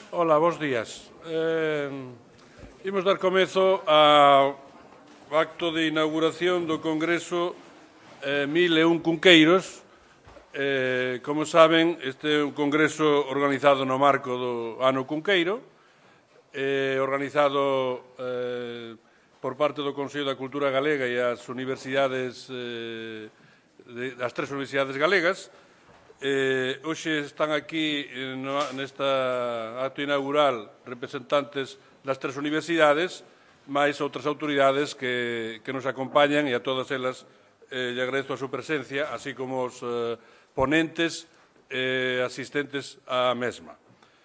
Ola, bons días. Imos dar comezo ao acto de inauguración do Congreso 1001 Cunqueiros. Como saben, este é un congreso organizado no marco do Ano Cunqueiro, organizado por parte do Consello da Cultura Galega e as universidades, das tres universidades galegas. Hoxe están aquí nesta acto inaugural representantes das tres universidades, máis outras autoridades que nos acompañan, e a todas elas lle agradezo a súa presencia, así como os ponentes e asistentes á mesma.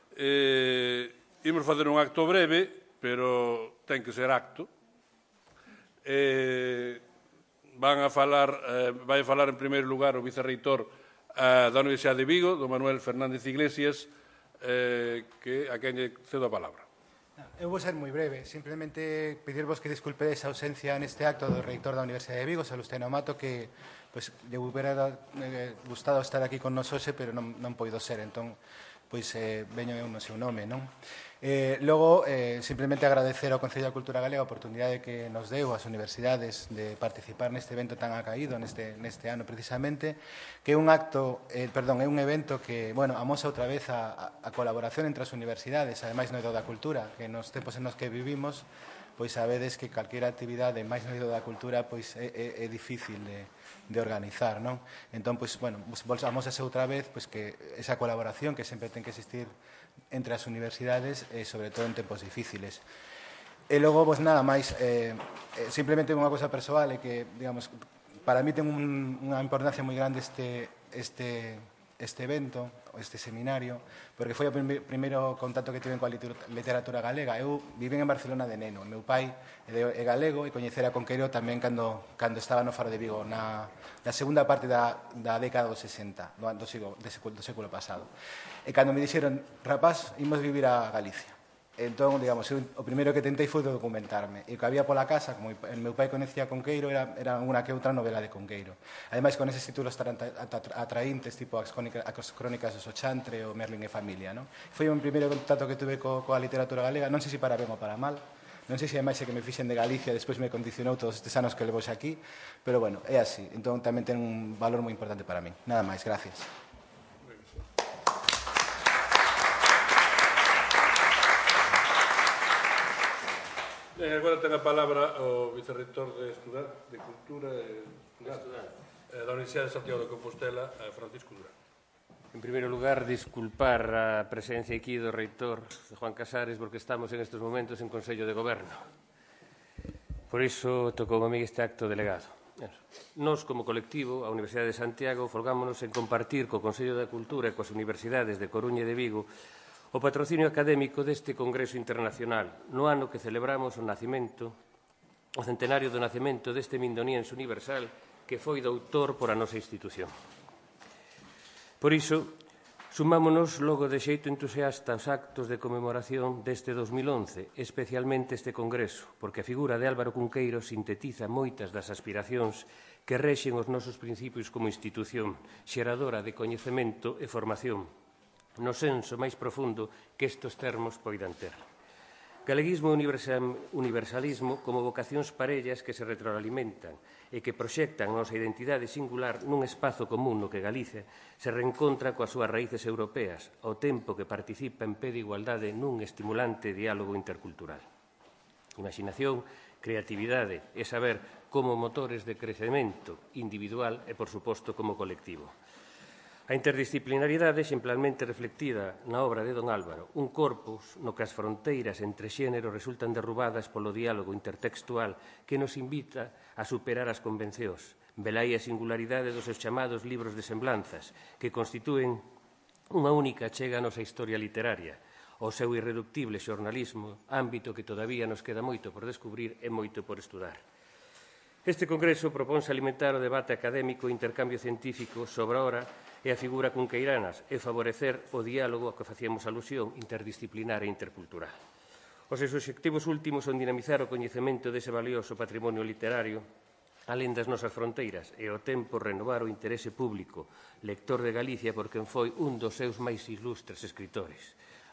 Imos facer un acto breve, pero ten que ser acto. Vai falar en primeiro lugar o vicerreitor da Universidade de Vigo, do Manuel Fernández Iglesias, a quen lle cedo a palabra. Eu vou ser moi breve, simplemente pedirvos que disculpedes a ausencia neste acto do reitor da Universidade de Vigo, Salustiano Mato, que lle hubiera gustado estar aquí con nos hoxe, pero non poido ser, entón veño eu no seu nome, non? Logo, simplemente agradecer ao Concello da Cultura Galega a oportunidade que nos deu as universidades de participar neste evento tan acaído neste ano precisamente, que é un evento que, amosa outra vez a colaboración entre as universidades, ademais no eido da cultura, que nos tempos en nos que vivimos, pois sabedes que calquera actividade máis no eido da cultura é difícil de organizar, non? Entón, amosase outra vez que esa colaboración que sempre ten que existir entre as universidades, sobre todo en tempos difíciles. E logo, nada máis, simplemente unha cosa persoal é que, digamos, para mí ten unha importancia moi grande este evento, este seminario, porque foi o primeiro contacto que tive coa literatura galega. Eu vivín en Barcelona de neno, meu pai é galego e coñecera Conqueiro tamén cando estaba no Faro de Vigo, na segunda parte da década dos 60, do século pasado. E cando me dixeron, rapaz, imos vivir a Galicia. Entón, digamos, o primeiro que tentei foi documentarme. E o que había pola casa, como o meu pai conecía Conqueiro, era unha que outra novela de Conqueiro. Ademais, con eses títulos tan atraíntes, tipo as crónicas do Sochantre ou Merlín e Familia, non? Foi o primeiro contacto que tuve coa literatura galega, non sei se para ben ou para mal, non sei se é máis que me fixen de Galicia, despois me condicionou todos estes anos que levo xa aquí, pero é así. Entón, tamén ten un valor moi importante para min. Nada máis, gracias. Agora ten a palabra o vicerreitor de Cultura da Universidade de Santiago de Compostela, Francisco Durán. En primeiro lugar, disculpar a presencia aquí do reitor Juan Casares, porque estamos en estes momentos en Consello de Goberno. Por iso tocou a mí este acto delegado. Nós, como colectivo, a Universidade de Santiago, folgámonos en compartir co Consello da Cultura e coas universidades de Coruña e de Vigo o patrocinio académico deste Congreso Internacional, no ano que celebramos o centenario do nacemento deste mindoniense universal que foi doutor por a nosa institución. Por iso, sumámonos logo de xeito entusiasta aos actos de conmemoración deste 2011, especialmente este Congreso, porque a figura de Álvaro Cunqueiro sintetiza moitas das aspiracións que rexen os nosos principios como institución xeradora de coñecemento e formación, no senso máis profundo que estes termos poidan ter. Galeguismo e universalismo como vocacións parellas que se retroalimentan e que proxectan a nosa identidade singular nun espazo común no que Galicia se reencontra coas súas raíces europeas, ao tempo que participa en pé de igualdade nun estimulante diálogo intercultural. Imaginación, creatividade e saber como motores de crecemento individual e, por suposto, como colectivo. A interdisciplinariedade exemplarmente reflectida na obra de don Álvaro, un corpus no que as fronteiras entre xéneros resultan derrubadas polo diálogo intertextual que nos invita a superar as convencións, velai a singularidade dos seus chamados libros de semblanzas, que constitúen unha única achega a nosa historia literaria, o seu irreductible xornalismo, ámbito que todavía nos queda moito por descubrir e moito por estudar. Este congreso proponse alimentar o debate académico e intercambio científico sobre a obra e a figura cunqueiranas e favorecer o diálogo ao que facíamos alusión interdisciplinar e intercultural. Os seus obxectivos últimos son dinamizar o coñecemento dese valioso patrimonio literario alén das nosas fronteiras e ao tempo renovar o interese público lector de Galicia por quen foi un dos seus máis ilustres escritores.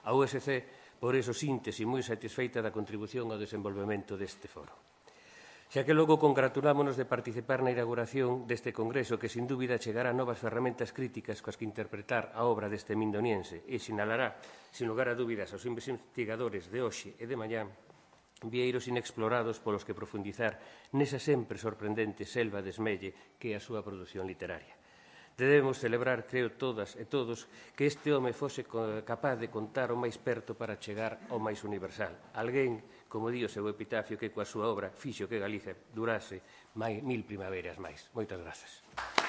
A USC, por eso, síntese moi satisfeita da contribución ao desenvolvemento deste foro. Xa que logo congratulámonos de participar na inauguración deste congreso que, sin dúbida, chegará novas ferramentas críticas coas que interpretar a obra deste mindoniense e sinalará, sin lugar a dúbidas, aos investigadores de hoxe e de mañá vieiros inexplorados polos que profundizar nesa sempre sorprendente selva de esmelle que é a súa produción literaria. Debemos celebrar, creo, todas e todos, que este home fose capaz de contar o máis perto para chegar ao máis universal. Alguén, como di o seu epitafio, que coa súa obra fixo que Galicia durase 1000 primaveras máis. Moitas grazas.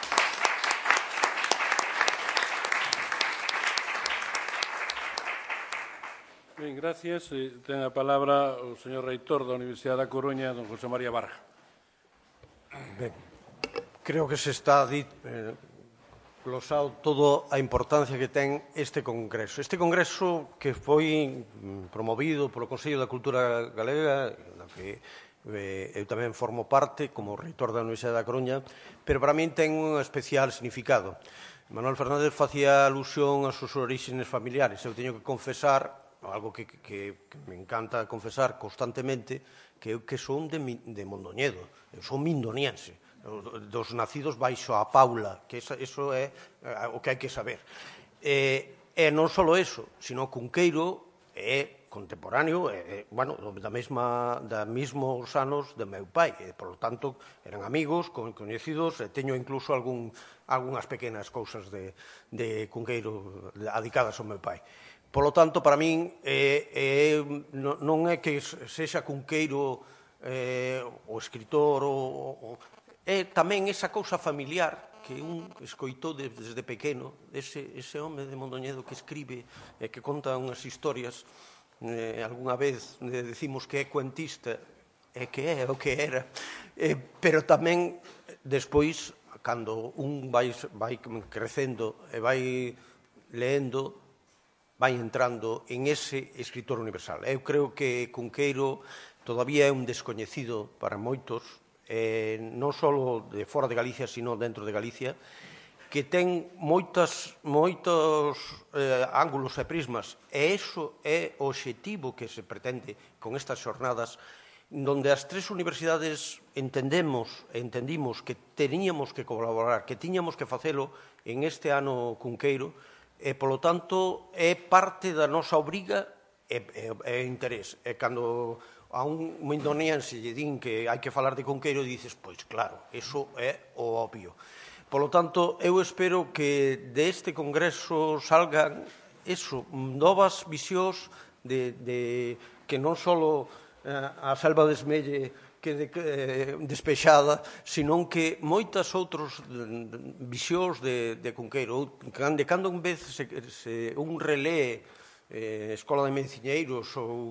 Ben, gracias. Ten a palabra o señor reitor da Universidade da Coruña, don José María Barra. Ben, creo que se está glosado toda a importancia que ten este congreso. Este congreso que foi promovido polo Consello da Cultura Galega, na que eu tamén formo parte como reitor da Universidade da Coruña, pero para min ten un especial significado. Manuel Fernández facía alusión aos seus orixines familiares. Eu teño que confesar, algo que me encanta confesar constantemente, que eu que son de Mondoñedo, eu son mindoniense, dos nacidos baixo a Paula, que iso é o que hai que saber. E non só eso, sino Cunqueiro é contemporáneo, da mesmos anos do meu pai, e, por lo tanto, eran amigos, coñecidos, e teño incluso algunhas pequenas cousas de Cunqueiro adicadas ao meu pai. Por lo tanto, para min, non é que sexa Cunqueiro o escritor, é tamén esa cousa familiar que un escoitou desde pequeno, ese home de Mondoñedo que escribe e que conta unhas historias. Algúna vez decimos que é cuentista, e que é o que era, pero tamén despois, cando un vai crecendo e vai leendo, vai entrando en ese escritor universal. Eu creo que Cunqueiro todavía é un descoñecido para moitos, non só de fora de Galicia, sino dentro de Galicia, que ten moitos ángulos e prismas, e iso é o obxectivo que se pretende con estas xornadas, donde as tres universidades entendimos que teníamos que colaborar, que tiñamos que facelo en este ano Cunqueiro, e, polo tanto, é parte da nosa obriga e interés. E cando a un mindoniense lle din que hai que falar de Cunqueiro, dices, pois claro, iso é o obvio. Por lo tanto, eu espero que deste congreso salgan novas visións que non só a selva de Esmelle quede despexada, senón que moitas outras visións de Cunqueiro. De cando en vez se un relee Escola de Menciñeiros ou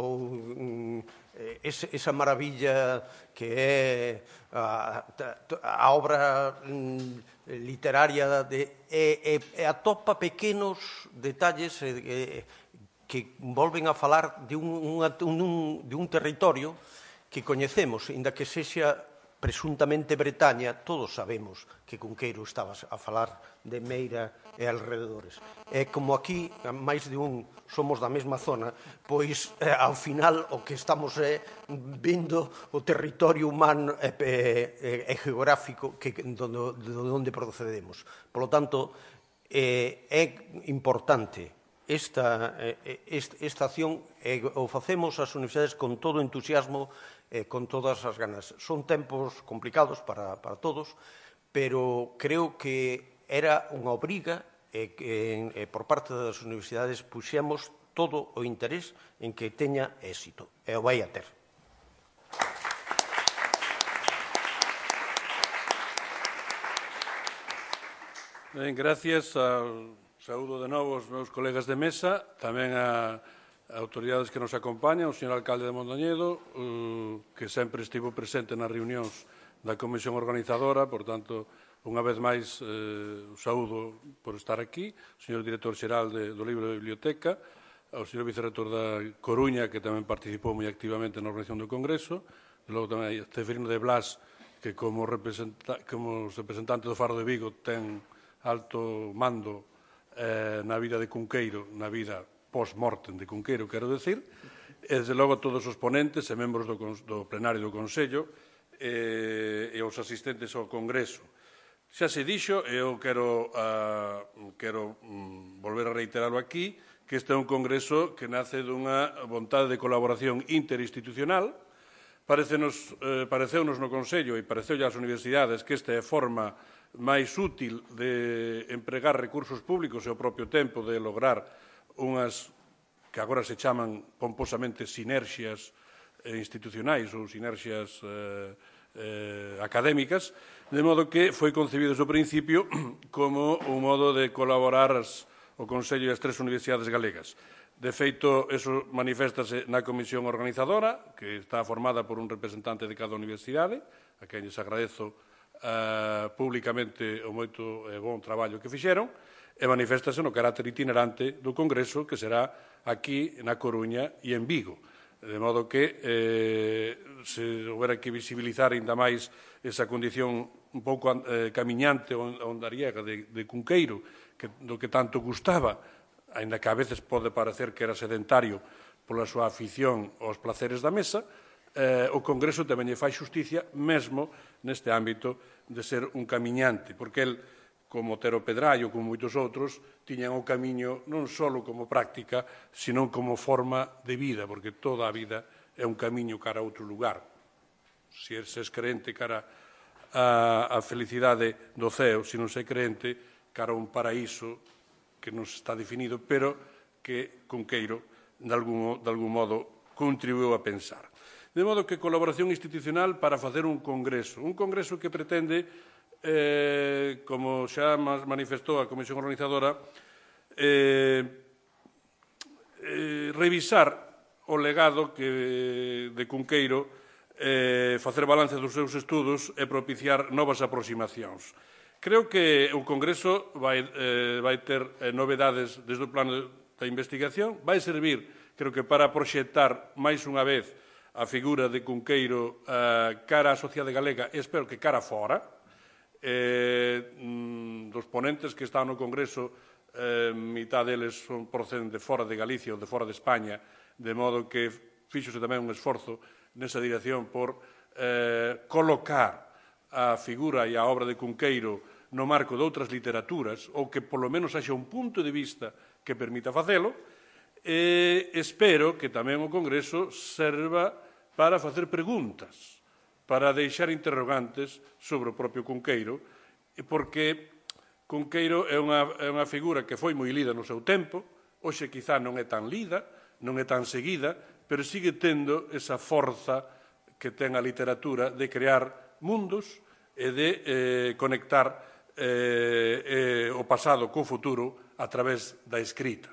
esa maravilla que é a obra literaria e atopa pequenos detalles que volven a falar de un territorio que coñecemos, inda que sexa presuntamente Bretaña, todos sabemos que Cunqueiro estaba a falar de Meira e alrededores. E como aquí, máis de un, somos da mesma zona, pois, ao final, o que estamos vendo o territorio humano e geográfico de onde procedemos. Por lo tanto, é importante esta acción e o facemos as universidades con todo o entusiasmo e con todas as ganas. Son tempos complicados para todos, pero creo que era unha obriga e por parte das universidades puxemos todo o interés en que teña éxito, e o vai a ter. Ben, gracias. Saúdo de novo os meus colegas de mesa, tamén a autoridades que nos acompañan, o señor alcalde de Mondoñedo, que sempre estivo presente nas reunións da comisión organizadora, por tanto, unha vez máis, saúdo por estar aquí, o señor director xeral do libro de biblioteca, ao señor vicerrector da Coruña, que tamén participou moi activamente na organización do Congreso, e logo tamén a Ceferino de Blas, que como representante do Faro de Vigo ten alto mando na vida de Cunqueiro, na vida post-mortem de Cunqueiro, quero decir, e, desde logo, todos os ponentes e membros do plenario do Consello e os asistentes ao Congreso. Xa se dixo, e eu quero volver a reiterarlo aquí, que este é un congreso que nace dunha vontade de colaboración interinstitucional. Pareceunos no Consello e pareceulle ás universidades que esta é a forma máis útil de empregar recursos públicos e ao propio tempo de lograr unhas que agora se chaman pomposamente sinerxias institucionais ou sinerxias académicas, de modo que foi concebido desde o principio como un modo de colaborar o Consello e as tres universidades galegas. De feito, eso maniféstase na comisión organizadora, que está formada por un representante de cada universidade, a quen lles agradezo públicamente o moito e bon traballo que fixeron, e maniféstase no carácter itinerante do Congreso, que será aquí na Coruña e en Vigo. De modo que se houbera que visibilizar ainda máis esa condición un pouco camiñante ou ondariega de Cunqueiro, do que tanto gustaba, aínda que a veces pode parecer que era sedentario pola súa afición aos placeres da mesa, o Congreso tamén lle fai xusticia mesmo neste ámbito de ser un camiñante, porque el, como Otero Pedraio, como moitos outros, tiñan o camiño non só como práctica, sino como forma de vida, porque toda a vida é un camiño cara a outro lugar. Se és creente cara a felicidade do ceo, se non sei creente, cara a un paraíso que non está definido, pero que Cunqueiro, de algún modo, contribuiu a pensar. De modo que colaboración institucional para facer un congreso que pretende, como xa manifestou a Comisión Organizadora, revisar o legado de Cunqueiro, facer balance dos seus estudos e propiciar novas aproximacións. Creo que o Congreso vai ter novedades desde o plano da investigación, vai servir, creo que, para proxectar máis unha vez a figura de Cunqueiro cara á sociedade galega e espero que cara fora. Dos ponentes que están no Congreso, mitad deles proceden de fora de Galicia ou de fora de España, de modo que fíxose tamén un esforzo nesa dirección por colocar a figura e a obra de Cunqueiro no marco de outras literaturas, ou que polo menos haxa un punto de vista que permita facelo, e espero que tamén o Congreso serva para facer preguntas, para deixar interrogantes sobre o propio Cunqueiro, porque Cunqueiro é unha figura que foi moi lida no seu tempo, hoxe quizá non é tan lida, non é tan seguida, pero sigue tendo esa forza que ten a literatura de crear mundos e de conectar o pasado co futuro a través da escrita.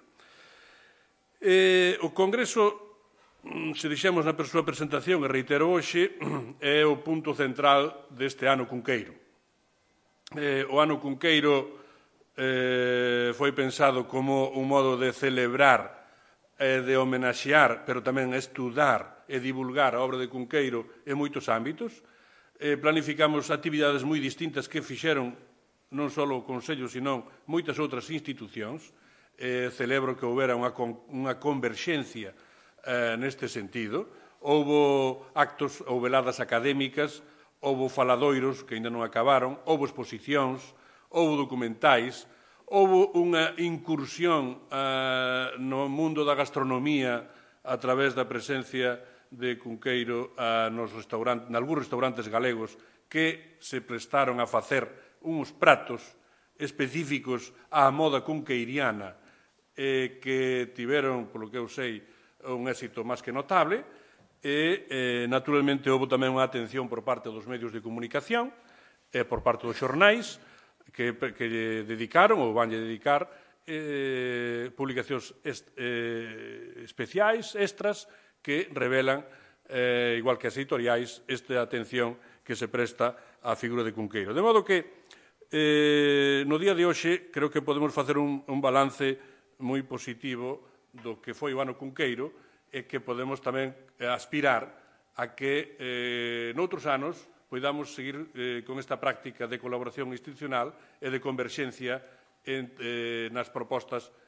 O Congreso, se dixemos na súa presentación, e reitero hoxe, é o punto central deste ano Cunqueiro. O ano Cunqueiro foi pensado como un modo de celebrar, de homenaxear, pero tamén estudar e divulgar a obra de Cunqueiro en moitos ámbitos. Planificamos actividades moi distintas que fixeron non só o Consello, senón moitas outras institucións. Celebro que houbera unha converxencia neste sentido. Houbo actos ou veladas académicas, houbo faladoiros que ainda non acabaron, houbo exposicións, houbo documentais, houbo unha incursión no mundo da gastronomía a través da presencia de Cunqueiro nalgúns restaurantes galegos que se prestaron a facer uns pratos específicos á moda cunqueiriana que tiveron, polo que eu sei, un éxito máis que notable e, naturalmente, houve tamén unha atención por parte dos medios de comunicación e por parte dos xornais que lle dedicaron ou vanlle dedicar publicacións especiais, extras, que revelan, igual que as editoriais, esta atención que se presta á figura de Cunqueiro. De modo que, no día de hoxe, creo que podemos facer un balance moi positivo do que foi o ano Cunqueiro e que podemos tamén aspirar a que noutros anos poidamos seguir con esta práctica de colaboración institucional e de converxencia nas propostas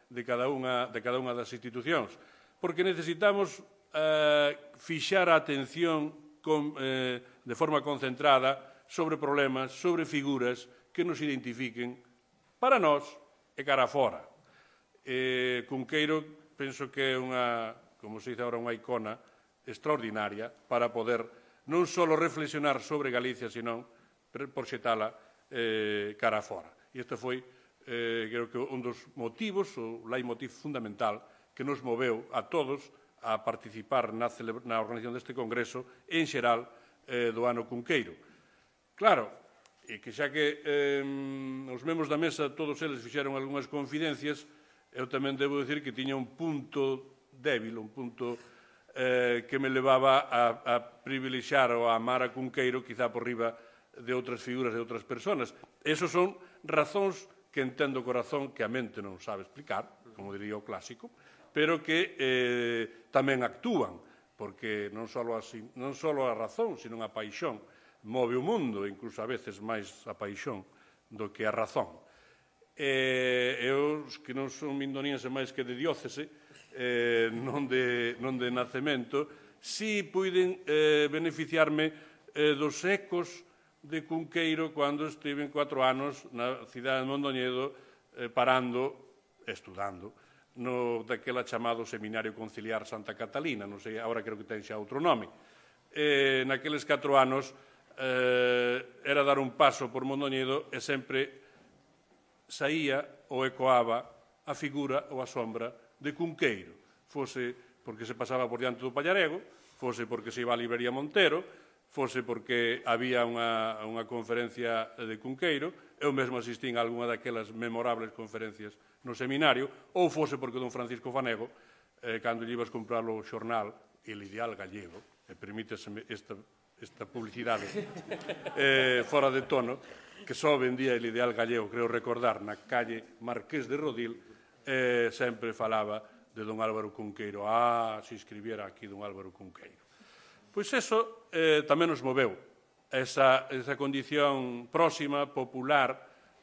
de cada unha das institucións, porque necesitamos fixar a atención de forma concentrada sobre problemas, sobre figuras que nos identifiquen para nós e cara fora. Cunqueiro penso que é unha, como se dice agora, unha icona extraordinaria para poder non só reflexionar sobre Galicia, senón proxetala cara fora. E este foi, creo que, un dos motivos, o leitmotiv fundamental que nos moveu a todos a participar na organización deste congreso, en xeral, do ano Cunqueiro. Claro, e que xa que os membros da mesa, todos eles fixeron algunhas confidencias, eu tamén debo dicir que tiña un punto débil, un punto que me levaba a privilexiar ou a amar a Cunqueiro, quizá por riba de outras figuras de outras persoas. Esos son razóns que entendo o corazón que a mente non sabe explicar, como diría o clásico, pero que tamén actúan, porque non só a razón, sino a paixón move o mundo, incluso a veces máis a paixón do que a razón. E os que non son mindoniense máis que de diócese, non de nacemento, si puiden beneficiarme dos ecos de Cunqueiro cando estiven 4 anos na cidade de Mondoñedo parando, estudando, no daquela chamado Seminario Conciliar Santa Catalina, non sei, agora creo que ten xa outro nome. Naqueles 4 anos era dar un paso por Mondoñedo e sempre saía ou ecoaba a figura ou a sombra de Cunqueiro, fose porque se pasaba por diante do Pallarego, fose porque se iba a librería Montero, fose porque había unha conferencia de Cunqueiro, eu mesmo asistín a algunha daquelas memorables conferencias no seminario, ou fose porque don Francisco Fanego, cando lle ibas comprar o xornal El Ideal Gallego, e permíteseme esta publicidade fora de tono, que só vendía El Ideal Gallego, creo recordar, na calle Marqués de Rodil, sempre falaba de don Álvaro Cunqueiro. Se escribiera aquí don Álvaro Cunqueiro. Pois eso tamén nos moveu, esa condición próxima, popular,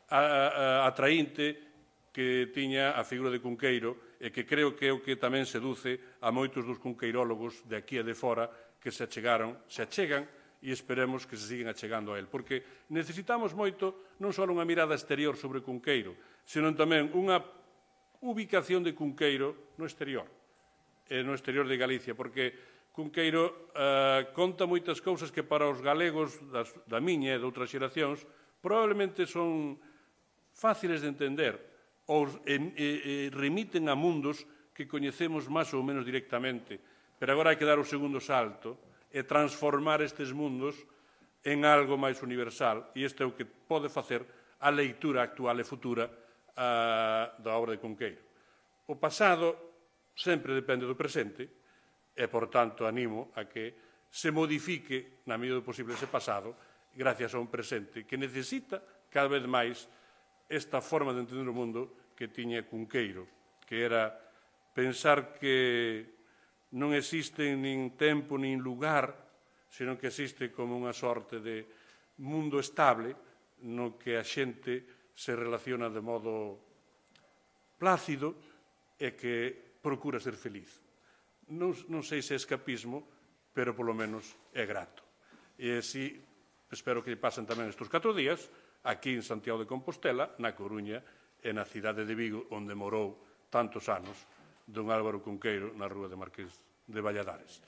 atraínte que tiña a figura de Cunqueiro e que creo que é o que tamén seduce a moitos dos cunqueirólogos de aquí e de fora que se achegan e esperemos que se siguen achegando a él, porque necesitamos moito non só unha mirada exterior sobre Cunqueiro, senón tamén unha ubicación de Cunqueiro no exterior de Galicia, porque Cunqueiro conta moitas cousas que para os galegos da miña e de outras xeracións probablemente son fáciles de entender ou remiten a mundos que coñecemos máis ou menos directamente, pero agora hai que dar o segundo salto e transformar estes mundos en algo máis universal, e isto é o que pode facer a leitura actual e futura da obra de Cunqueiro. O pasado sempre depende do presente, e, por tanto, animo a que se modifique, na medida do posible, ese pasado, gracias a un presente que necesita cada vez máis esta forma de entender o mundo que tiña Cunqueiro, que era pensar que non existe nin tempo nin lugar, senón que existe como unha sorte de mundo estable no que a xente se relaciona de modo plácido e que procura ser feliz. Non sei se é escapismo, pero polo menos é grato. E así, espero que pasen tamén estes 4 días, aquí en Santiago de Compostela, na Coruña e na cidade de Vigo, onde morou tantos anos don Álvaro Cunqueiro na rúa de Marqués de Valladares.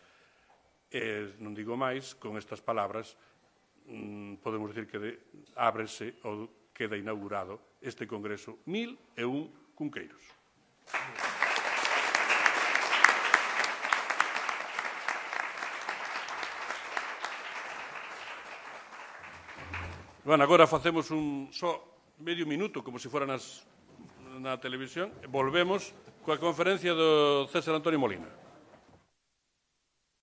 E non digo máis, con estas palabras podemos dicir que ábrese ou queda inaugurado este congreso 1001 Cunqueiros. Bueno, agora facemos só medio minuto, como se fora na televisión, e volvemos coa conferencia do César Antonio Molina.